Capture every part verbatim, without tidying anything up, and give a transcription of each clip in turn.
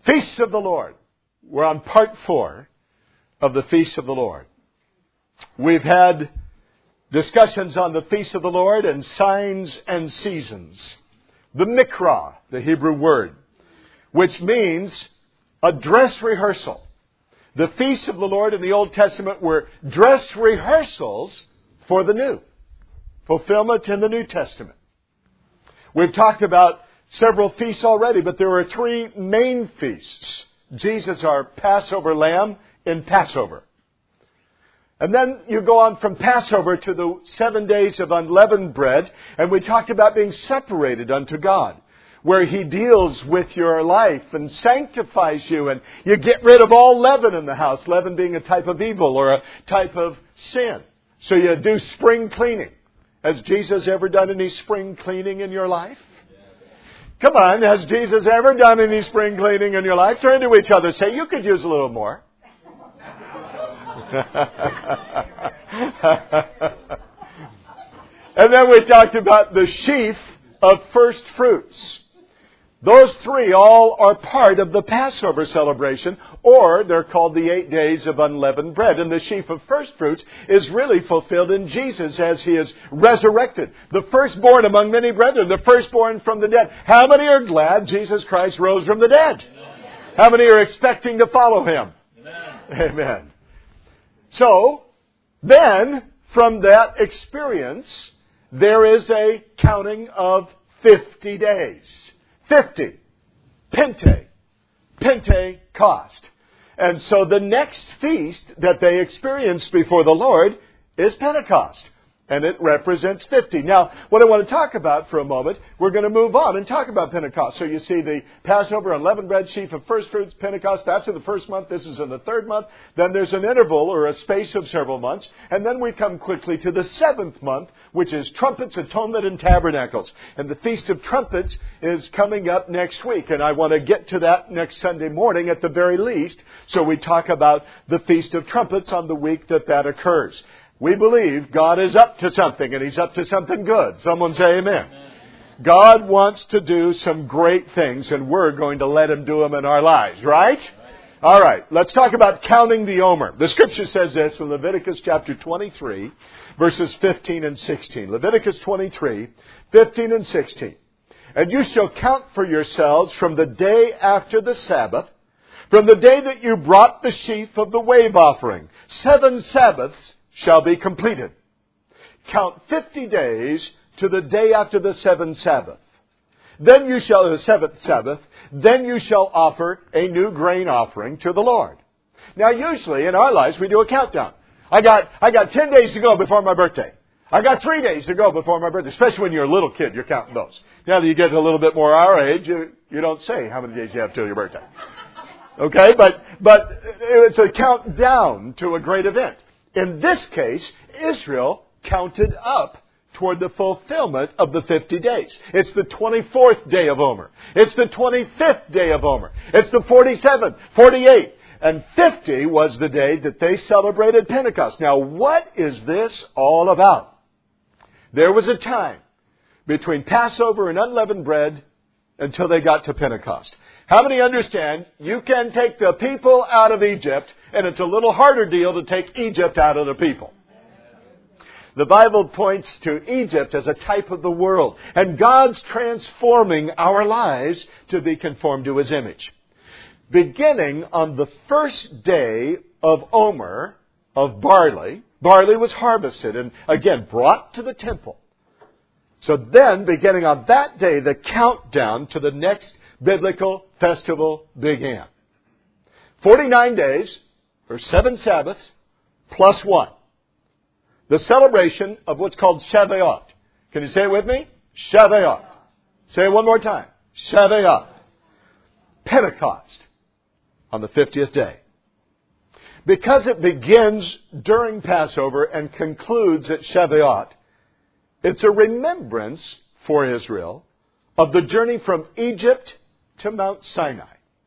Feast of the Lord. We're on part four of the Feast of the Lord. We've had discussions on the Feast of the Lord and signs and seasons. The Mikra, the Hebrew word, which means a dress rehearsal. The Feasts of the Lord in the Old Testament were dress rehearsals for the New. Fulfillment in the New Testament. We've talked about several feasts already, but there are three main feasts. Jesus, our Passover lamb, in Passover. And then you go on from Passover to the seven days of unleavened bread, and we talked about being separated unto God, where He deals with your life and sanctifies you, and you get rid of all leaven in the house, leaven being a type of evil or a type of sin. So you do spring cleaning. Has Jesus ever done any spring cleaning in your life? Come on, has Jesus ever done any spring cleaning in your life? Turn to each other, say, you could use a little more. And then we talked about the sheaf of first fruits. Those three all are part of the Passover celebration, or they're called the eight days of unleavened bread. And the sheaf of first fruits is really fulfilled in Jesus as He is resurrected. The firstborn among many brethren, the firstborn from the dead. How many are glad Jesus Christ rose from the dead? How many are expecting to follow Him? Amen. Amen. So, then, from that experience, there is a counting of fifty days. Fifty. Pente. Pentecost. And so the next feast that they experienced before the Lord is Pentecost. And it represents fifty. Now, what I want to talk about for a moment, we're going to move on and talk about Pentecost. So you see the Passover, unleavened bread, sheaf of first fruits, Pentecost. That's in the first month. This is in the third month. Then there's an interval or a space of several months. And then we come quickly to the seventh month, which is trumpets, atonement, and tabernacles. And the Feast of Trumpets is coming up next week. And I want to get to that next Sunday morning at the very least. So we talk about the Feast of Trumpets on the week that that occurs. We believe God is up to something, and He's up to something good. Someone say amen. Amen. God wants to do some great things, and we're going to let Him do them in our lives, right? Right. All right, let's talk about counting the Omer. The Scripture says this in Leviticus chapter twenty-three, verses fifteen and sixteen. Leviticus twenty-three, fifteen and sixteen. And you shall count for yourselves from the day after the Sabbath, from the day that you brought the sheaf of the wave offering. Seven Sabbaths shall be completed. Count fifty days to the day after the seventh Sabbath. Then you shall, the seventh Sabbath, then you shall offer a new grain offering to the Lord. Now usually in our lives we do a countdown. I got, I got ten days to go before my birthday. I got three days to go before my birthday. Especially when you're a little kid, you're counting those. Now that you get a little bit more our age, you, you don't say how many days you have till your birthday. Okay, but, but it's a countdown to a great event. In this case, Israel counted up toward the fulfillment of the fifty days. It's the twenty-fourth day of Omer. It's the twenty-fifth day of Omer. It's the forty-seventh, forty-eighth, and fifty was the day that they celebrated Pentecost. Now, what is this all about? There was a time between Passover and unleavened bread until they got to Pentecost. How many understand you can take the people out of Egypt, and it's a little harder deal to take Egypt out of the people? The Bible points to Egypt as a type of the world, and God's transforming our lives to be conformed to His image. Beginning on the first day of Omer, of barley, barley was harvested and again brought to the temple. So then, beginning on that day, the countdown to the next biblical festival began. forty-nine days, or seven Sabbaths, plus one. The celebration of what's called Shavuot. Can you say it with me? Shavuot. Say it one more time. Shavuot. Pentecost on the fiftieth day. Because it begins during Passover and concludes at Shavuot, it's a remembrance for Israel of the journey from Egypt to Mount Sinai.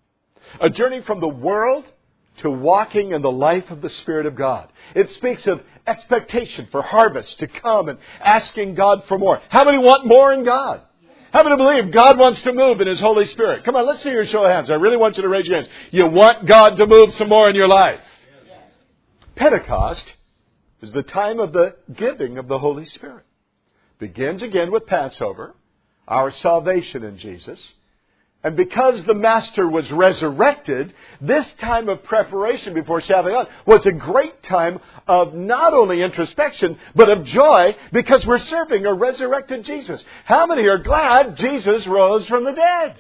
A journey from the world to walking in the life of the Spirit of God. It speaks of expectation for harvest to come and asking God for more. How many want more in God? How many believe God wants to move in His Holy Spirit? Come on, let's see your show of hands. I really want you to raise your hands. You want God to move some more in your life. Pentecost is the time of the giving of the Holy Spirit. Begins again with Passover, our salvation in Jesus. And because the Master was resurrected, this time of preparation before Shavuot was a great time of not only introspection, but of joy, because we're serving a resurrected Jesus. How many are glad Jesus rose from the dead?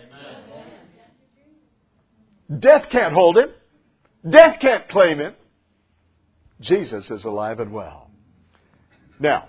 Amen. Death can't hold Him. Death can't claim Him. Jesus is alive and well. Now,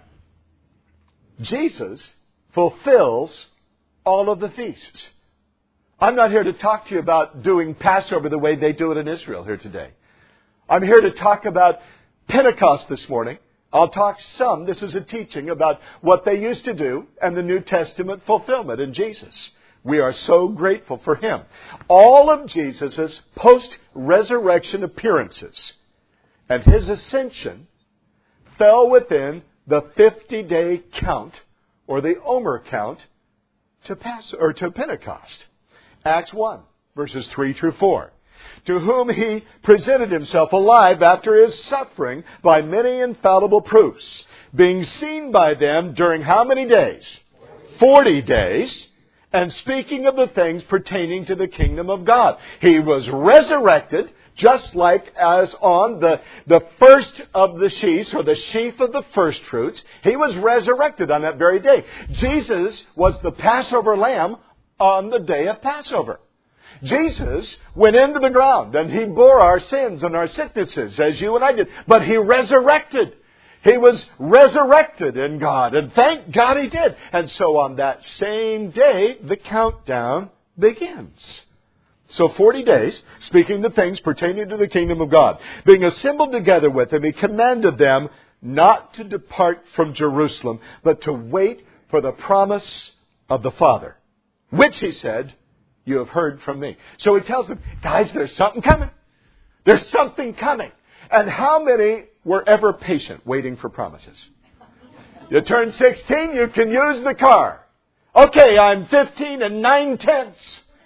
Jesus fulfills all of the feasts. I'm not here to talk to you about doing Passover the way they do it in Israel here today. I'm here to talk about Pentecost this morning. I'll talk some, this is a teaching about what they used to do and the New Testament fulfillment in Jesus. We are so grateful for Him. All of Jesus' post-resurrection appearances and His ascension fell within the fifty-day count, or the Omer count, to Pass or to Pentecost. Acts one, verses three through four. To whom He presented Himself alive after His suffering by many infallible proofs, being seen by them during how many days? Forty days, and speaking of the things pertaining to the kingdom of God. He was resurrected, just like as on the, the first of the sheaves, or the sheaf of the first fruits. He was resurrected on that very day. Jesus was the Passover lamb on the day of Passover. Jesus went into the ground and He bore our sins and our sicknesses as you and I did. But He resurrected. He was resurrected in God. And thank God He did. And so on that same day, the countdown begins. So forty days, speaking the things pertaining to the kingdom of God. Being assembled together with Him, He commanded them not to depart from Jerusalem, but to wait for the promise of the Father, which He said, you have heard from me. So He tells them, guys, there's something coming. There's something coming. And how many were ever patient waiting for promises? You turn sixteen, you can use the car. Okay, I'm fifteen and nine tenths.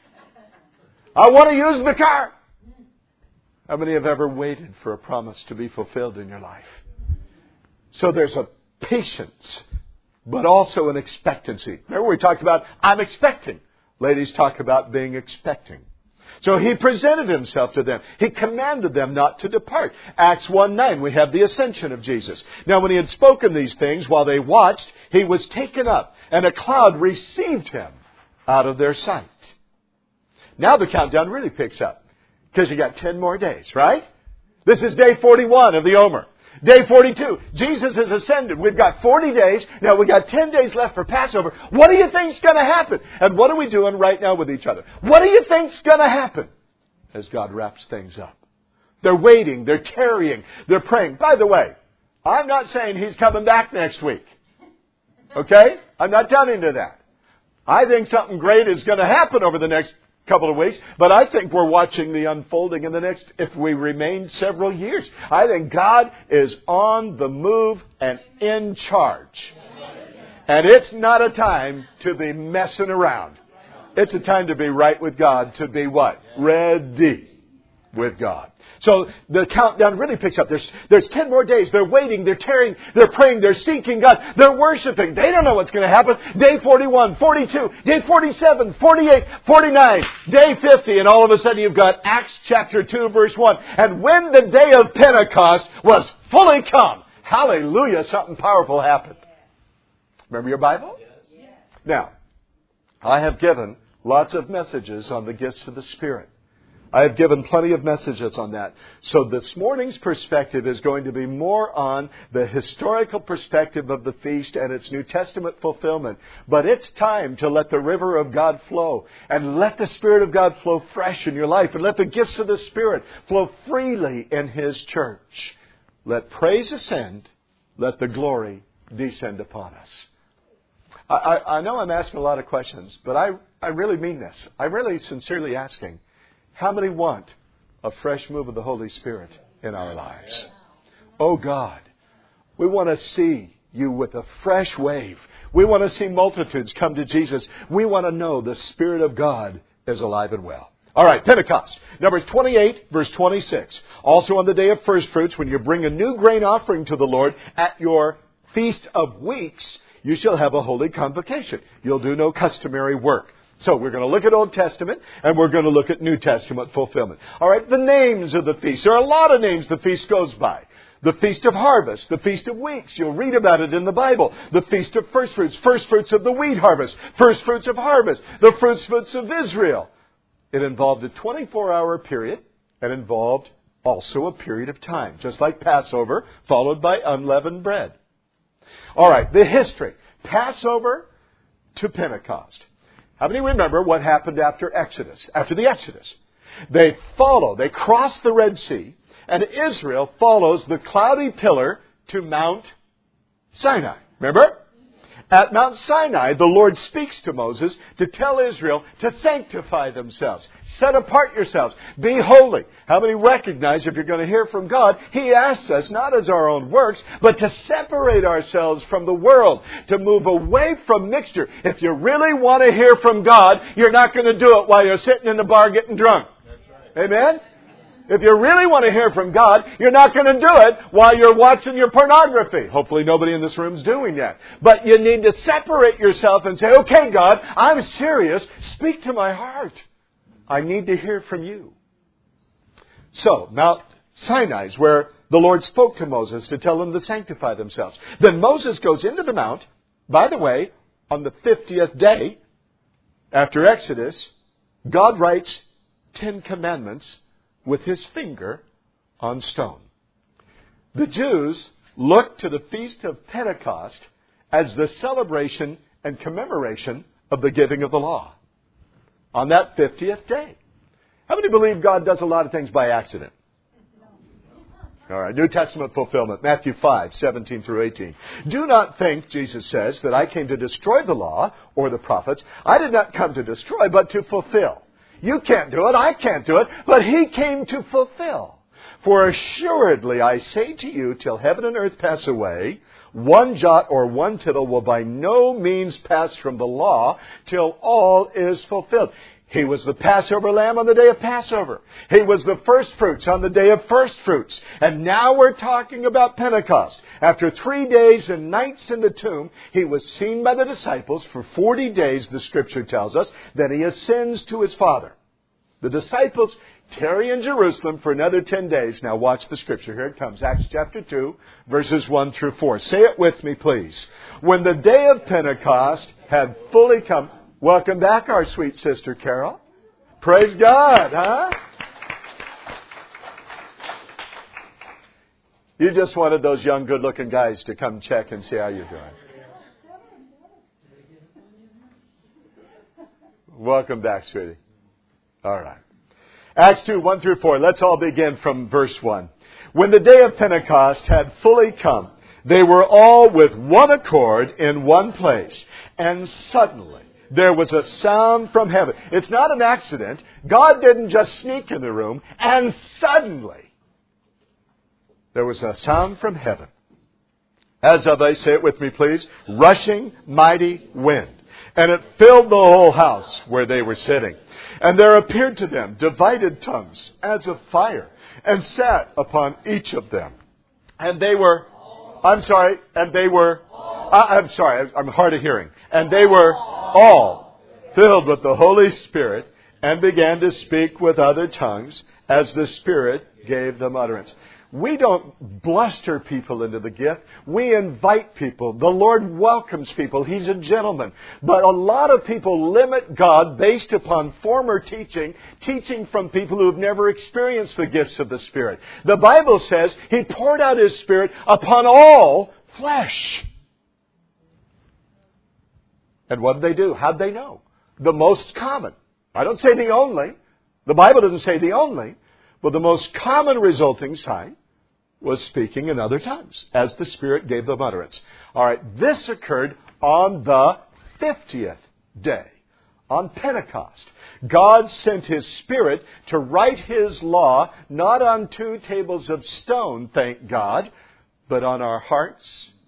I want to use the car. How many have ever waited for a promise to be fulfilled in your life? So there's a patience, but also an expectancy. Remember we talked about, I'm expecting. Ladies talk about being expecting. So He presented Himself to them. He commanded them not to depart. Acts one nine, we have the ascension of Jesus. Now when He had spoken these things, while they watched, He was taken up, and a cloud received Him out of their sight. Now the countdown really picks up, because you got ten more days, right? This is day forty-one of the Omer. Day forty-two, Jesus has ascended. We've got forty days. Now we've got ten days left for Passover. What do you think's going to happen? And what are we doing right now with each other? What do you think's going to happen as God wraps things up? They're waiting. They're tarrying. They're praying. By the way, I'm not saying He's coming back next week. Okay? I'm not telling you that. I think something great is going to happen over the next couple of weeks, but I think we're watching the unfolding in the next, if we remain several years. I think God is on the move and in charge. And it's not a time to be messing around. It's a time to be right with God, to be what? Ready with God. So the countdown really picks up. There's, there's ten more days. They're waiting. They're tarrying. They're praying. They're seeking God. They're worshiping. They don't know what's going to happen. Day forty-one, forty-two, day forty-seven, forty-eight, forty-nine, day fifty. And all of a sudden you've got Acts chapter two, verse one. And when the day of Pentecost was fully come, hallelujah, something powerful happened. Remember your Bible? Yes. Now, I have given lots of messages on the gifts of the Spirit. I have given plenty of messages on that. So this morning's perspective is going to be more on the historical perspective of the feast and its New Testament fulfillment. But it's time to let the river of God flow and let the Spirit of God flow fresh in your life and let the gifts of the Spirit flow freely in His church. Let praise ascend. Let the glory descend upon us. I, I, I know I'm asking a lot of questions, but I, I really mean this. I'm really sincerely asking, how many want a fresh move of the Holy Spirit in our lives? Oh God, we want to see you with a fresh wave. We want to see multitudes come to Jesus. We want to know the Spirit of God is alive and well. All right, Pentecost. Numbers twenty-eight, verse twenty-six. Also on the day of first fruits, when you bring a new grain offering to the Lord at your feast of weeks, you shall have a holy convocation. You'll do no customary work. So we're going to look at Old Testament and we're going to look at New Testament fulfillment. All right, the names of the feast. There are a lot of names the feast goes by. The Feast of Harvest, the Feast of Weeks. You'll read about it in the Bible. The Feast of First Fruits, First Fruits of the wheat harvest, First Fruits of harvest, the First Fruits of Israel. It involved a twenty-four hour period and involved also a period of time, just like Passover, followed by unleavened bread. All right, the history. Passover to Pentecost. How many remember what happened after Exodus? After the Exodus, they follow, they cross the Red Sea, and Israel follows the cloudy pillar to Mount Sinai. Remember? At Mount Sinai, the Lord speaks to Moses to tell Israel to sanctify themselves. Set apart yourselves. Be holy. How many recognize if you're going to hear from God, He asks us not as our own works, but to separate ourselves from the world, to move away from mixture. If you really want to hear from God, you're not going to do it while you're sitting in the bar getting drunk. That's right. Amen? If you really want to hear from God, you're not going to do it while you're watching your pornography. Hopefully nobody in this room is doing that. But you need to separate yourself and say, okay, God, I'm serious. Speak to my heart. I need to hear from you. So, Mount Sinai is where the Lord spoke to Moses to tell them to sanctify themselves. Then Moses goes into the mount. By the way, on the fiftieth day after Exodus, God writes Ten Commandments with His finger on stone. The Jews looked to the Feast of Pentecost as the celebration and commemoration of the giving of the law on that fiftieth day. How many believe God does a lot of things by accident? All right, New Testament fulfillment, Matthew five, seventeen through eighteen. Do not think, Jesus says, that I came to destroy the law or the prophets. I did not come to destroy, but to fulfill. You can't do it, I can't do it, but He came to fulfill. For assuredly I say to you, till heaven and earth pass away, one jot or one tittle will by no means pass from the law till all is fulfilled. He was the Passover lamb on the day of Passover. He was the first fruits on the day of first fruits. And now we're talking about Pentecost. After three days and nights in the tomb, He was seen by the disciples for forty days, the Scripture tells us. Then He ascends to His Father. The disciples tarry in Jerusalem for another ten days. Now watch the Scripture. Here it comes. Acts chapter two, verses one through four. Say it with me, please. When the day of Pentecost had fully come... Welcome back, our sweet sister Carol. Praise God, huh? You just wanted those young, good-looking guys to come check and see how you're doing. Welcome back, sweetie. All right. Acts two, one through four. Let's all begin from verse one. When the day of Pentecost had fully come, they were all with one accord in one place. And suddenly there was a sound from heaven. It's not an accident. God didn't just sneak in the room. And suddenly there was a sound from heaven. As of, I say it with me please, rushing mighty wind. And it filled the whole house where they were sitting. And there appeared to them divided tongues as of fire, and sat upon each of them. And they were, I'm sorry, and they were, uh, I'm sorry, I'm hard of hearing. And they were all filled with the Holy Spirit, and began to speak with other tongues as the Spirit gave them utterance. We don't bluster people into the gift. We invite people. The Lord welcomes people. He's a gentleman. But a lot of people limit God based upon former teaching, teaching from people who have never experienced the gifts of the Spirit. The Bible says He poured out His Spirit upon all flesh. And what did they do? How'd they know? The most common. I don't say the only. The Bible doesn't say the only. But the most common resulting sign was speaking in other tongues as the Spirit gave them utterance. All right, this occurred on the fiftieth day, on Pentecost. God sent His Spirit to write His law not on two tables of stone, thank God, but on our hearts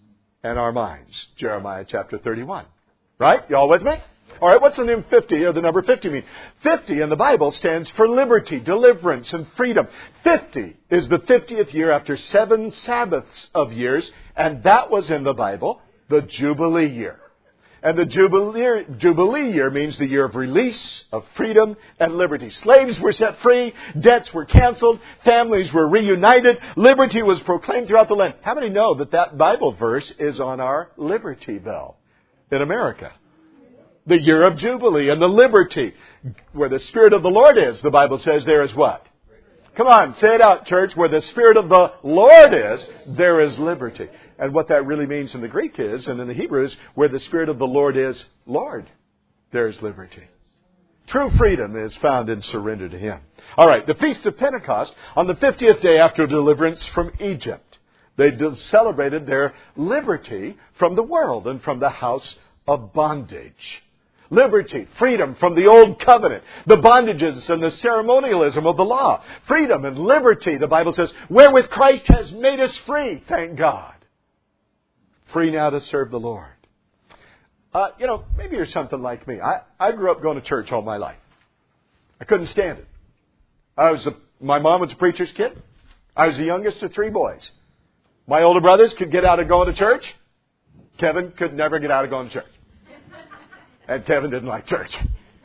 and our minds. Jeremiah chapter thirty-one. Right? You all with me? All right, what's the name fifty or the number fifty mean? fifty in the Bible stands for liberty, deliverance, and freedom. fifty is the fiftieth year after seven Sabbaths of years, and that was in the Bible the Jubilee year. And the Jubilee, Jubilee year means the year of release, of freedom, and liberty. Slaves were set free, debts were canceled, families were reunited, liberty was proclaimed throughout the land. How many know that that Bible verse is on our Liberty Bell in America? The year of Jubilee and the liberty. Where the Spirit of the Lord is, the Bible says there is what? Come on, say it out, church. Where the Spirit of the Lord is, there is liberty. And what that really means in the Greek is, and in the Hebrew is, where the Spirit of the Lord is, Lord, there is liberty. True freedom is found in surrender to Him. All right, the Feast of Pentecost, on the fiftieth day after deliverance from Egypt, they celebrated their liberty from the world and from the house of bondage. Liberty, freedom from the old covenant, the bondages and the ceremonialism of the law. Freedom and liberty, the Bible says, wherewith Christ has made us free, thank God. Free now to serve the Lord. Uh, you know, maybe you're something like me. I, I grew up going to church all my life. I couldn't stand it. I was a, my mom was a preacher's kid. I was the youngest of three boys. My older brothers could get out of going to church. Kevin could never get out of going to church. And Kevin didn't like church.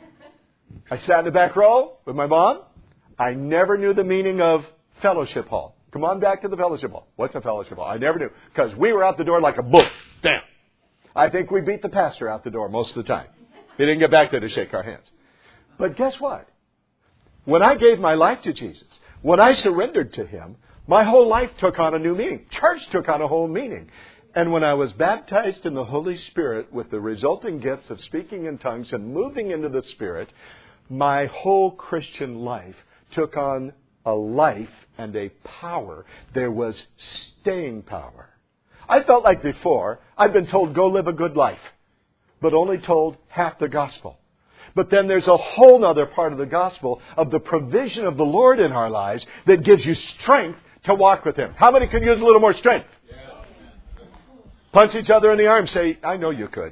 I sat in the back row with my mom. I never knew the meaning of fellowship hall. Come on back to the fellowship hall. What's a fellowship hall? I never knew. Because we were out the door like a book. Damn. I think we beat the pastor out the door most of the time. He didn't get back there to shake our hands. But guess what? When I gave my life to Jesus, when I surrendered to Him, my whole life took on a new meaning. Church took on a whole meaning. And when I was baptized in the Holy Spirit with the resulting gifts of speaking in tongues and moving into the Spirit, my whole Christian life took on a life and a power. There was staying power. I felt like before, I'd been told, go live a good life, but only told half the gospel. But then there's a whole other part of the gospel of the provision of the Lord in our lives that gives you strength to walk with Him. How many could use a little more strength? Punch each other in the arm. Say, I know you could.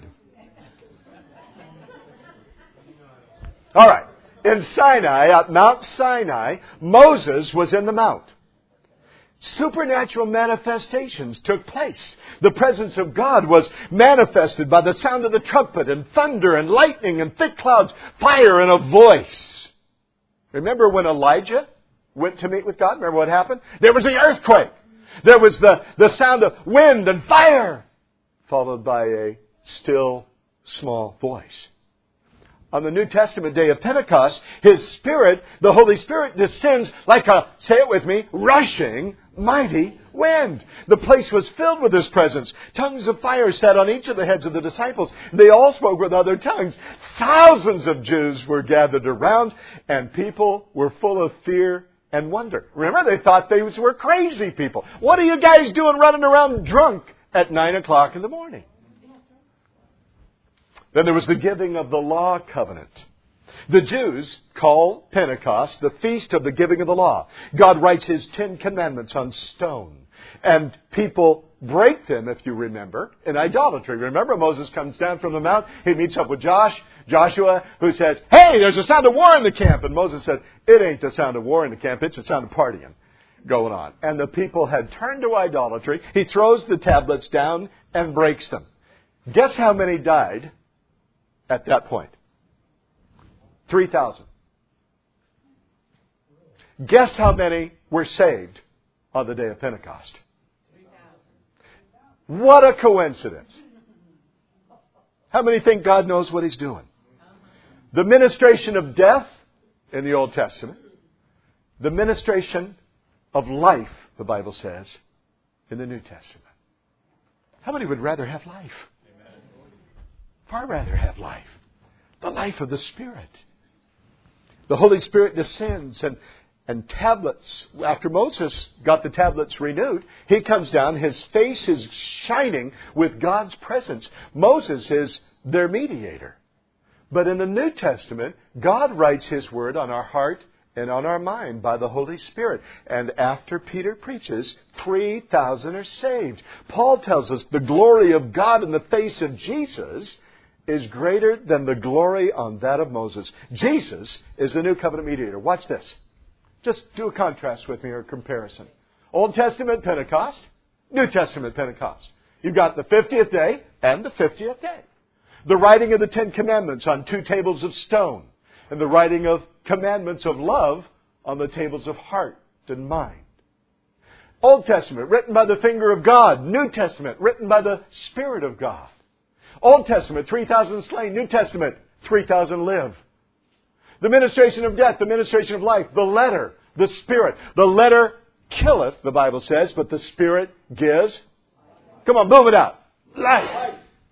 All right. In Sinai, at Mount Sinai, Moses was in the mount. Supernatural manifestations took place. The presence of God was manifested by the sound of the trumpet and thunder and lightning and thick clouds, fire and a voice. Remember when Elijah went to meet with God? Remember what happened? There was an earthquake. There was the, the sound of wind and fire, followed by a still, small voice. On the New Testament day of Pentecost, His Spirit, the Holy Spirit, descends like a, say it with me, rushing, mighty wind. The place was filled with His presence. Tongues of fire sat on each of the heads of the disciples. They all spoke with other tongues. Thousands of Jews were gathered around, and people were full of fear and wonder. Remember, they thought they were crazy people. What are you guys doing running around drunk at nine o'clock in the morning? Then there was the giving of the law covenant. The Jews call Pentecost the feast of the giving of the law. God writes His Ten Commandments on stone. And people break them, if you remember, in idolatry. Remember, Moses comes down from the mount. He meets up with Josh, Joshua, who says, hey, there's a sound of war in the camp. And Moses said, it ain't the sound of war in the camp. It's the sound of partying going on. And the people had turned to idolatry. He throws the tablets down and breaks them. Guess how many died at that point? three thousand. Guess how many were saved on the day of Pentecost? What a coincidence. How many think God knows what He's doing? The ministration of death in the Old Testament. The ministration of life, the Bible says, in the New Testament. How many would rather have life? Far rather have life. The life of the Spirit. The Holy Spirit descends and, and tablets. After Moses got the tablets renewed, he comes down. His face is shining with God's presence. Moses is their mediator. But in the New Testament, God writes His Word on our heart and on our mind by the Holy Spirit. And after Peter preaches, three thousand are saved. Paul tells us the glory of God in the face of Jesus is greater than the glory on that of Moses. Jesus is the new covenant mediator. Watch this. Just do a contrast with me or a comparison. Old Testament Pentecost, New Testament Pentecost. You've got the fiftieth day and the fiftieth day. The writing of the Ten Commandments on two tables of stone. And the writing of commandments of love on the tables of heart and mind. Old Testament, written by the finger of God. New Testament, written by the Spirit of God. Old Testament, three thousand slain. New Testament, three thousand live. The ministration of death, the ministration of life. The letter, the Spirit. The letter killeth, the Bible says, but the Spirit gives. Come on, move it out. Life.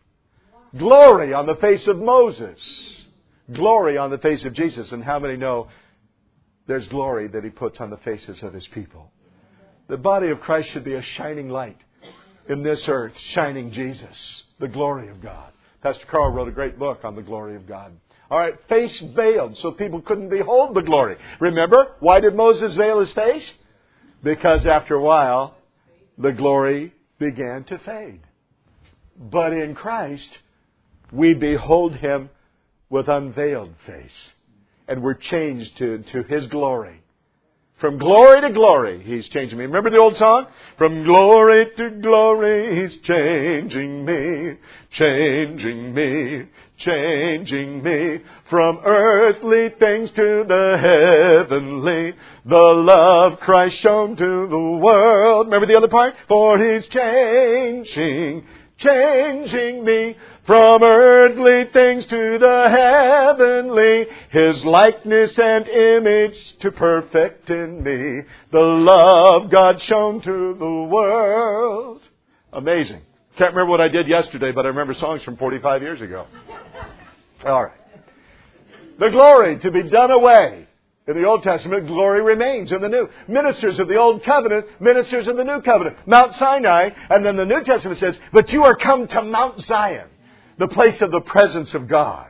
Glory on the face of Moses. Glory on the face of Jesus. And how many know there's glory that He puts on the faces of His people? The body of Christ should be a shining light in this earth, shining Jesus, the glory of God. Pastor Carl wrote a great book on the glory of God. All right, face veiled so people couldn't behold the glory. Remember, why did Moses veil his face? Because after a while, the glory began to fade. But in Christ, we behold Him with unveiled face. And we're changed to, to His glory. From glory to glory, He's changing me. Remember the old song? From glory to glory, He's changing me, changing me, changing me. From earthly things to the heavenly, the love Christ shown to the world. Remember the other part? For He's changing, changing me. From earthly things to the heavenly, His likeness and image to perfect in me, the love God shown to the world. Amazing. Can't remember what I did yesterday, but I remember songs from forty-five years ago. All right. The glory to be done away. In the Old Testament, glory remains in the New. Ministers of the Old Covenant, ministers of the New Covenant. Mount Sinai, and then the New Testament says, but you are come to Mount Zion, the place of the presence of God.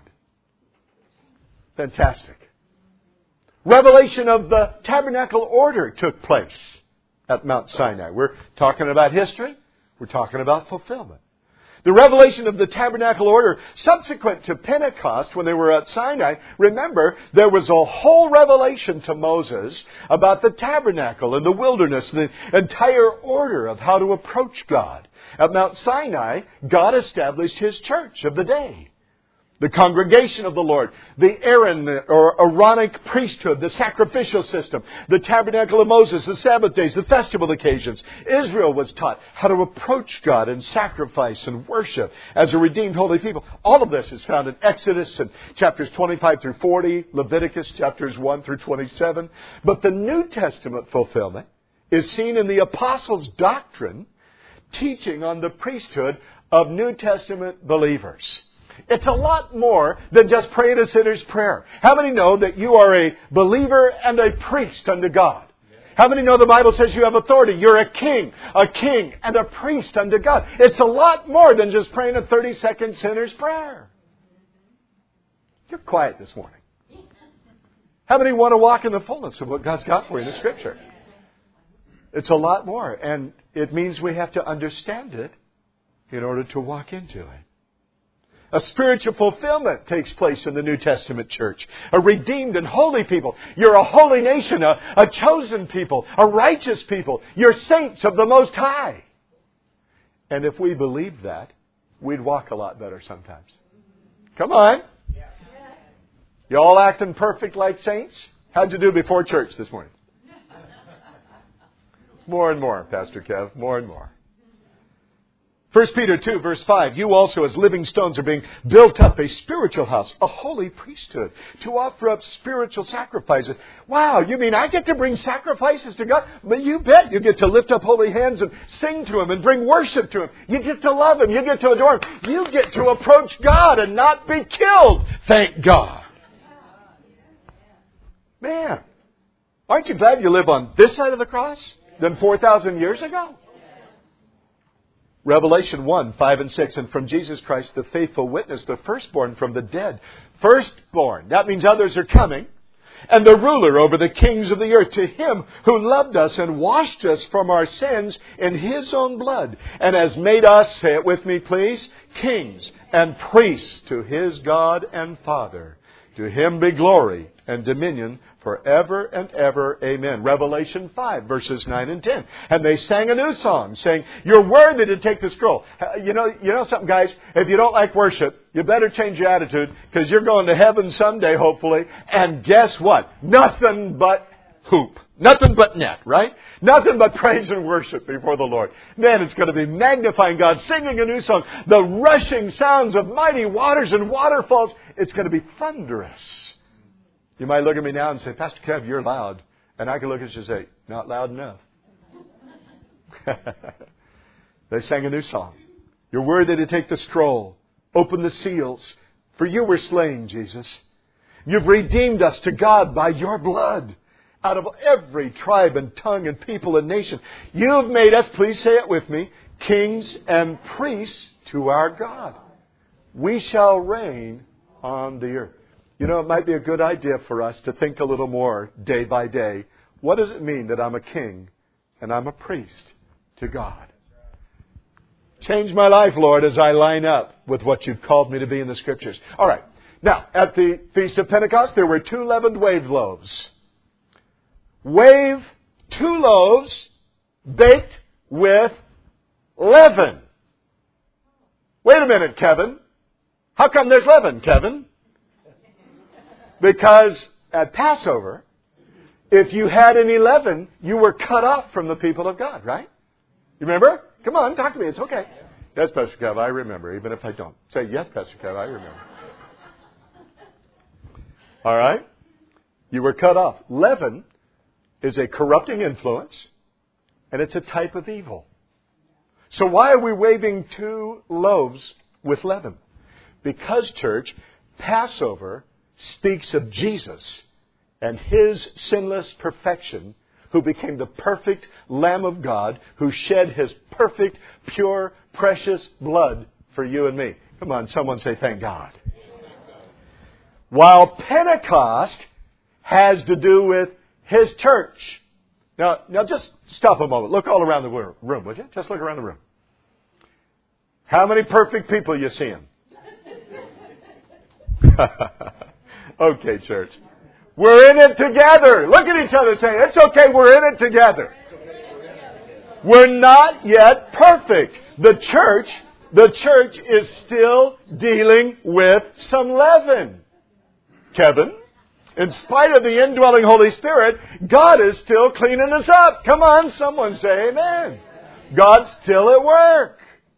Fantastic. Revelation of the tabernacle order took place at Mount Sinai. We're talking about history. We're talking about fulfillment. The revelation of the tabernacle order subsequent to Pentecost when they were at Sinai, remember, there was a whole revelation to Moses about the tabernacle and the wilderness, the entire order of how to approach God. At Mount Sinai, God established His church of the day. The congregation of the Lord, the Aaron or Aaronic priesthood, the sacrificial system, the tabernacle of Moses, the Sabbath days, the festival occasions. Israel was taught how to approach God and sacrifice and worship as a redeemed holy people. All of this is found in Exodus and chapters twenty-five through forty, Leviticus chapters one through twenty-seven. But the New Testament fulfillment is seen in the apostles' doctrine teaching on the priesthood of New Testament believers. It's a lot more than just praying a sinner's prayer. How many know that you are a believer and a priest unto God? How many know the Bible says you have authority? You're a king, a king and a priest unto God. It's a lot more than just praying a thirty-second sinner's prayer. You're quiet this morning. How many want to walk in the fullness of what God's got for you in the Scripture? It's a lot more, and it means we have to understand it in order to walk into it. A spiritual fulfillment takes place in the New Testament church. A redeemed and holy people. You're a holy nation, a, a chosen people, a righteous people. You're saints of the Most High. And if we believed that, we'd walk a lot better sometimes. Come on. You all acting perfect like saints? How'd you do before church this morning? More and more, Pastor Kev. More and more. First Peter two, verse five, you also as living stones are being built up a spiritual house, a holy priesthood, to offer up spiritual sacrifices. Wow, you mean I get to bring sacrifices to God? But you bet you get to lift up holy hands and sing to Him and bring worship to Him. You get to love Him. You get to adore Him. You get to approach God and not be killed. Thank God. Man, aren't you glad you live on this side of the cross than four thousand years ago? Revelation one, five and six, and from Jesus Christ, the faithful witness, the firstborn from the dead. Firstborn. That means others are coming. and the ruler over the kings of the earth. To Him who loved us and washed us from our sins in His own blood, and has made us, say it with me please, kings and priests to His God and Father. To Him be glory and dominion forever and ever. Amen. Revelation five, verses nine and ten. And they sang a new song, saying, You're worthy to take the scroll. You know, you know something, guys? If you don't like worship, you better change your attitude, because you're going to heaven someday, hopefully. And guess what? Nothing but hoop. Nothing but net, right? Nothing but praise and worship before the Lord. Man, it's going to be magnifying God, singing a new song. The rushing sounds of mighty waters and waterfalls. It's going to be thunderous. You might look at me now and say, Pastor Kev, you're loud. And I can look at you and say, not loud enough. They sang a new song. You're worthy to take the scroll. Open the seals. For you were slain, Jesus. You've redeemed us to God by your blood. Out of every tribe and tongue and people and nation. You've made us, please say it with me, kings and priests to our God. We shall reign on the earth. You know, it might be a good idea for us to think a little more day by day. What does it mean that I'm a king and I'm a priest to God? Change my life, Lord, as I line up with what you've called me to be in the Scriptures. All right. Now, at the Feast of Pentecost, there were two leavened wave loaves. Wave two loaves baked with leaven. Wait a minute, Kevin. How come there's leaven, Kevin? Because at Passover, if you had any leaven, you were cut off from the people of God, right? You remember? Come on, talk to me. It's okay. Yes, Pastor Kev, I remember, even if I don't. Say, yes, Pastor Kev, I remember. All right? You were cut off. Leaven is a corrupting influence, and it's a type of evil. So why are we waving two loaves with leaven? Because, church, Passover speaks of Jesus and His sinless perfection, who became the perfect Lamb of God, who shed His perfect, pure, precious blood for you and me. Come on, someone say, thank God. While Pentecost has to do with His church. Now, now just stop a moment. Look all around the room, would you? Just look around the room. How many perfect people you seeing? Okay, church. We're in it together. Look at each other saying, it's okay, we're in it together. We're not yet perfect. The church, the church is still dealing with some leaven. Kevin, in spite of the indwelling Holy Spirit, God is still cleaning us up. Come on, someone say amen. God's still at work.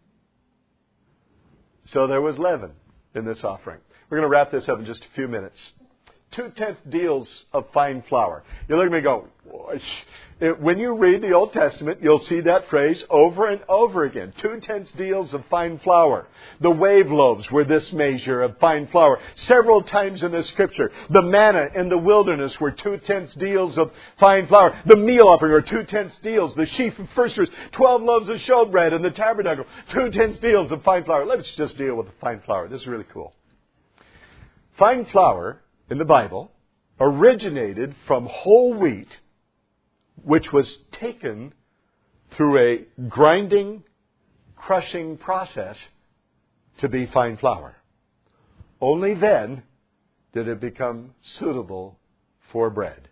So there was leaven in this offering. We're going to wrap this up in just a few minutes. Two-tenth deals of fine flour. You look at me and go, when you read the Old Testament, you'll see that phrase over and over again. Two-tenths deals of fine flour. The wave loaves were this measure of fine flour. Several times in the Scripture, the manna in the wilderness were two-tenths deals of fine flour. The meal offering were two-tenths deals. The sheaf of first fruits, twelve loaves of showbread in the tabernacle, two-tenths deals of fine flour. Let's just deal with the fine flour. This is really cool. Fine flour in the Bible originated from whole wheat, which was taken through a grinding, crushing process to be fine flour. Only then did it become suitable for bread.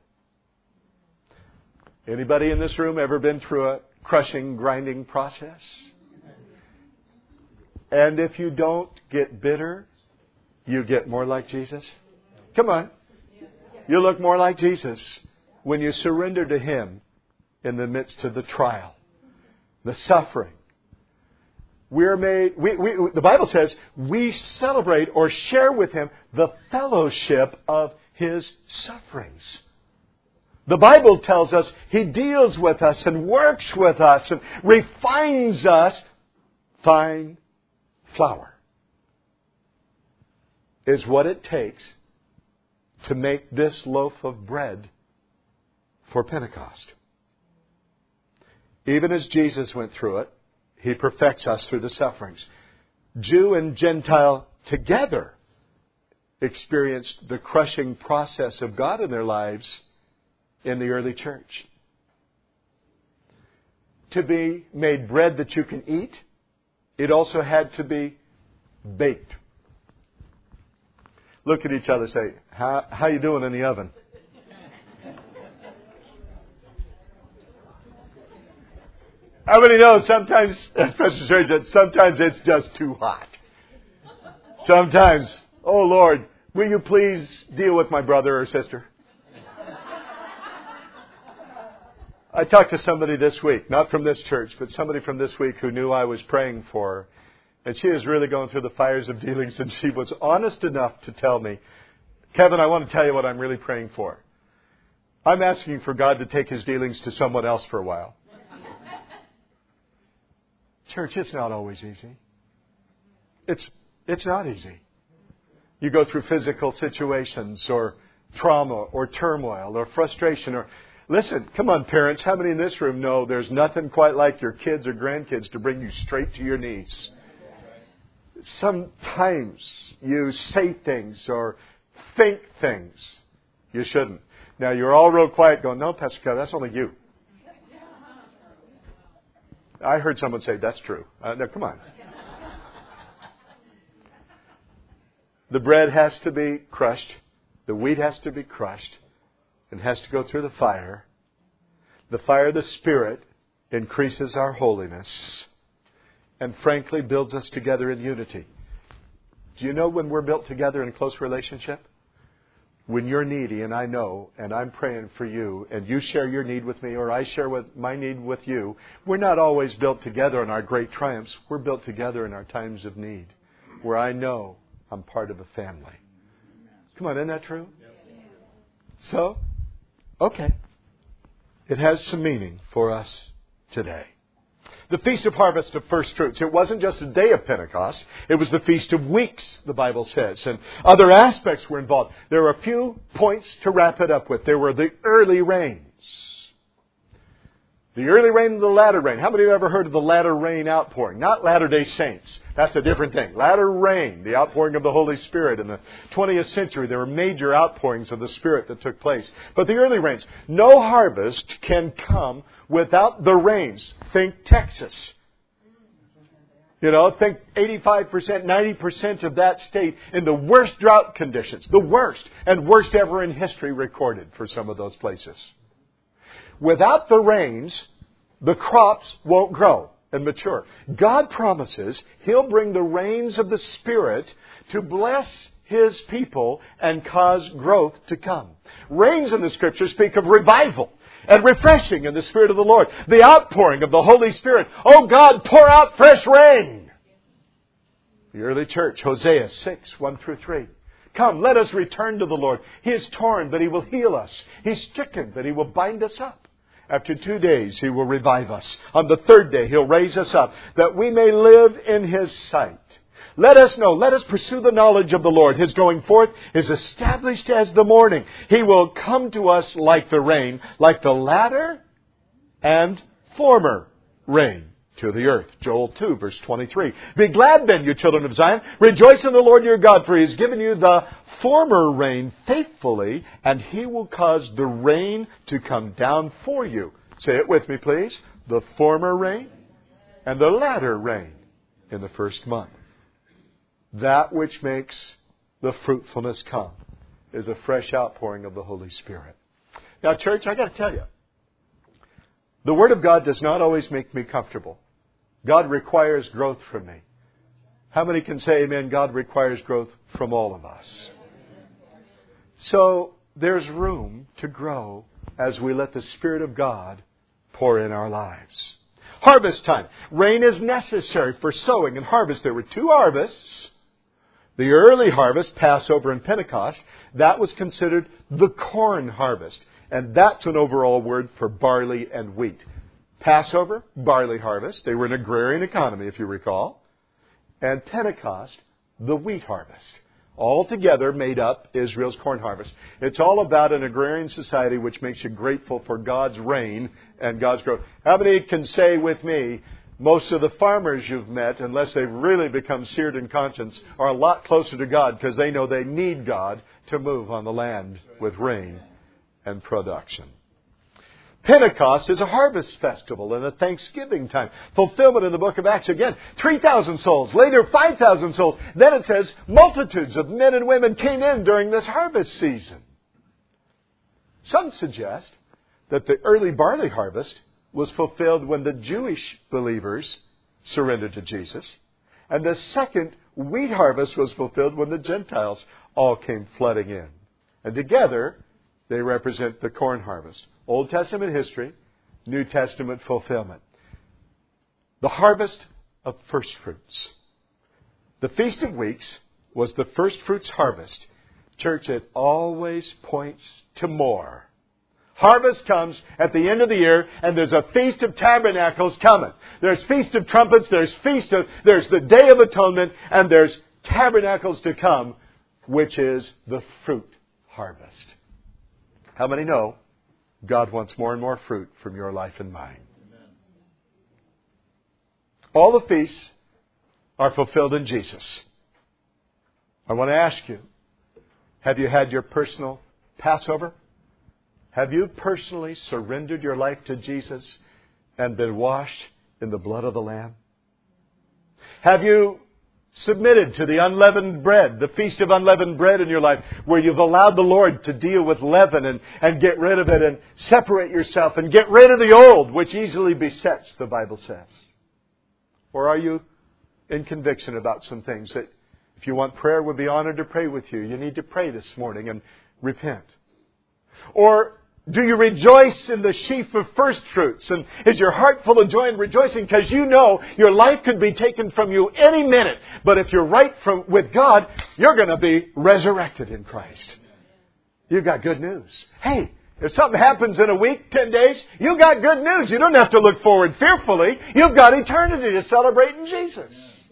Anybody in this room ever been through a crushing, grinding process? And if you don't get bitter, you get more like Jesus? Come on. You look more like Jesus when you surrender to Him in the midst of the trial, the suffering. We're made, we, we, the Bible says we celebrate or share with Him the fellowship of His sufferings. The Bible tells us He deals with us and works with us and refines us. Fine flour is what it takes to make this loaf of bread for Pentecost. Even as Jesus went through it, He perfects us through the sufferings. Jew and Gentile together experienced the crushing process of God in their lives in the early church. To be made bread that you can eat, it also had to be baked. Look at each other and say, how, how you doing in the oven? How many know sometimes, as Pastor Jerry said, sometimes it's just too hot. Sometimes, oh Lord, will you please deal with my brother or sister? I talked to somebody this week, not from this church, but somebody from this week who knew I was praying for her. And she is really going through the fires of dealings, and she was honest enough to tell me, Kevin, I want to tell you what I'm really praying for. I'm asking for God to take His dealings to someone else for a while. Church, it's not always easy. It's it's not easy. You go through physical situations or trauma or turmoil or frustration or... Listen, come on parents, how many in this room know there's nothing quite like your kids or grandkids to bring you straight to your knees? Sometimes you say things or think things you shouldn't. Now you're all real quiet going, no, Pastor Kevin, that's only you. I heard someone say, that's true. Uh, no, come on. The bread has to be crushed. The wheat has to be crushed. And has to go through the fire. The fire of the Spirit increases our holiness. And frankly, builds us together in unity. Do you know when we're built together in close relationship? When you're needy and I know, and I'm praying for you, and you share your need with me, or I share with my need with you, we're not always built together in our great triumphs. We're built together in our times of need, where I know I'm part of a family. Come on, isn't that true? So, okay. It has some meaning for us today. The Feast of Harvest of First Fruits. It wasn't just a day of Pentecost. It was the Feast of Weeks, the Bible says. And other aspects were involved. There were a few points to wrap it up with. There were the early rains. The early rain and the latter rain. How many have ever heard of the latter rain outpouring? Not Latter-day Saints. That's a different thing. Latter rain, the outpouring of the Holy Spirit. In the twentieth century, there were major outpourings of the Spirit that took place. But the early rains. No harvest can come without the rains. Think Texas. You know, think eighty-five percent, ninety percent of that state in the worst drought conditions. The worst. And worst ever in history recorded for some of those places. Without the rains, the crops won't grow and mature. God promises He'll bring the rains of the Spirit to bless His people and cause growth to come. Rains in the Scriptures speak of revival and refreshing in the Spirit of the Lord. The outpouring of the Holy Spirit. Oh God, pour out fresh rain. The early church, Hosea six, one through three. Come, let us return to the Lord. He is torn, but He will heal us. He's stricken, but He will bind us up. After two days, He will revive us. On the third day, He'll raise us up, that we may live in His sight. Let us know, let us pursue the knowledge of the Lord. His going forth is established as the morning. He will come to us like the rain, like the latter and former rain to the earth. Joel two, verse twenty-three. Be glad then, you children of Zion. Rejoice in the Lord your God, for He has given you the former rain faithfully, and He will cause the rain to come down for you. Say it with me, please. The former rain and the latter rain in the first month. That which makes the fruitfulness come is a fresh outpouring of the Holy Spirit. Now, church, I got to tell you, the Word of God does not always make me comfortable. God requires growth from me. How many can say amen? God requires growth from all of us. So there's room to grow as we let the Spirit of God pour in our lives. Harvest time. Rain is necessary for sowing and harvest. There were two harvests. The early harvest, Passover and Pentecost, that was considered the corn harvest. And that's an overall word for barley and wheat. Passover, barley harvest. They were an agrarian economy, if you recall. And Pentecost, the wheat harvest. All together made up Israel's corn harvest. It's all about an agrarian society which makes you grateful for God's rain and God's growth. How many can say with me, Most of the farmers you've met, unless they've really become seared in conscience, are a lot closer to God because they know they need God to move on the land with rain and production. Pentecost is a harvest festival and a Thanksgiving time. Fulfillment in the book of Acts. Again, three thousand souls. Later, five thousand souls. Then it says multitudes of men and women came in during this harvest season. Some suggest that the early barley harvest was fulfilled when the Jewish believers surrendered to Jesus. And the second wheat harvest was fulfilled when the Gentiles all came flooding in. And together, they represent the corn harvest. Old Testament history, New Testament fulfillment. The harvest of first fruits. The Feast of Weeks was the first fruits harvest. Church, it always points to more. Harvest comes at the end of the year, and there's a Feast of Tabernacles coming. There's Feast of Trumpets, there's Feast of, there's the Day of Atonement, and there's Tabernacles to come, which is the fruit harvest. How many know God wants more and more fruit from your life and mine? Amen. All the feasts are fulfilled in Jesus. I want to ask you, have you had your personal Passover? Have you personally surrendered your life to Jesus and been washed in the blood of the Lamb? Have you submitted to the unleavened bread, the Feast of Unleavened Bread in your life, where you've allowed the Lord to deal with leaven and, and get rid of it and separate yourself and get rid of the old, which easily besets, the Bible says? Or are you in conviction about some things that if you want prayer, we'd be honored to pray with you. You need to pray this morning and repent. Or do you rejoice in the sheaf of first fruits? And is your heart full of joy and rejoicing because you know your life could be taken from you any minute. But if you're right from, with God, you're going to be resurrected in Christ. You've got good news. Hey, if something happens in a week, ten days, you've got good news. You don't have to look forward fearfully. You've got eternity to celebrate in Jesus.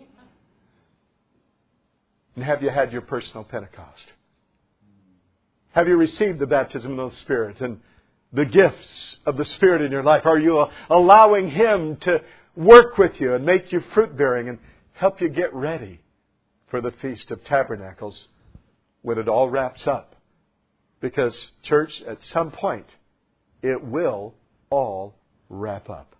And have you had your personal Pentecost? Have you received the baptism of the Spirit and the gifts of the Spirit in your life? Are you allowing Him to work with you and make you fruit-bearing and help you get ready for the Feast of Tabernacles when it all wraps up? Because, church, at some point, it will all wrap up.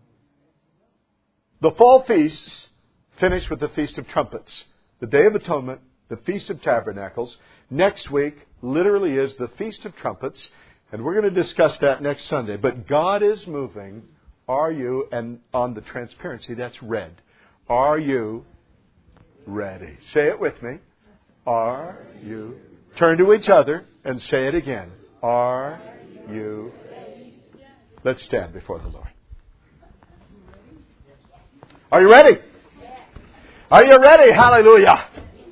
The fall feasts finish with the Feast of Trumpets, the Day of Atonement, the Feast of Tabernacles. Next week literally is the Feast of Trumpets, and we're going to discuss that next Sunday. But God is moving. Are you, and on the transparency, that's red. Are you ready? Say it with me. Are you? Turn to each other and say it again. Are you? Let's stand before the Lord. Are you ready? Are you ready? Hallelujah.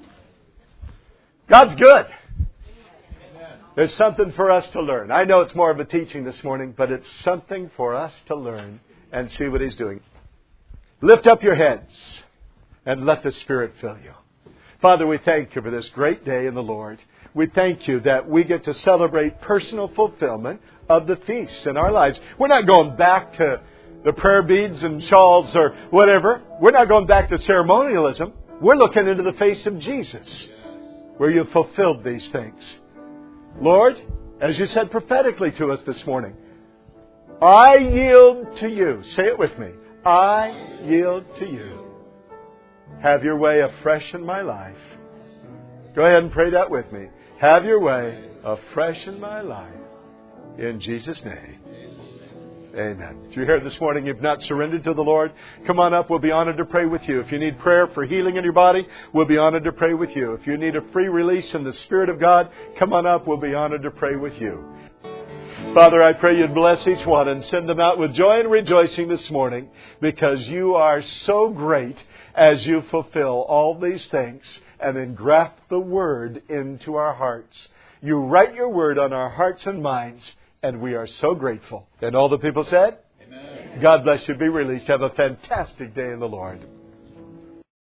God's good. There's something for us to learn. I know it's more of a teaching this morning, but it's something for us to learn and see what He's doing. Lift up your heads and let the Spirit fill you. Father, we thank You for this great day in the Lord. We thank You that we get to celebrate personal fulfillment of the feasts in our lives. We're not going back to the prayer beads and shawls or whatever. We're not going back to ceremonialism. We're looking into the face of Jesus, where You've fulfilled these things. Lord, as You said prophetically to us this morning, I yield to You. Say it with me. I yield to You. Have Your way afresh in my life. Go ahead and pray that with me. Have Your way afresh in my life. In Jesus' name. Amen. If you're here this morning, you've not surrendered to the Lord, come on up. We'll be honored to pray with you. If you need prayer for healing in your body, we'll be honored to pray with you. If you need a free release in the Spirit of God, come on up. We'll be honored to pray with you. Father, I pray You'd bless each one and send them out with joy and rejoicing this morning, because You are so great as You fulfill all these things and engraft the Word into our hearts. You write Your Word on our hearts and minds, and we are so grateful. And all the people said? Amen. God bless you. Be released. Have a fantastic day in the Lord.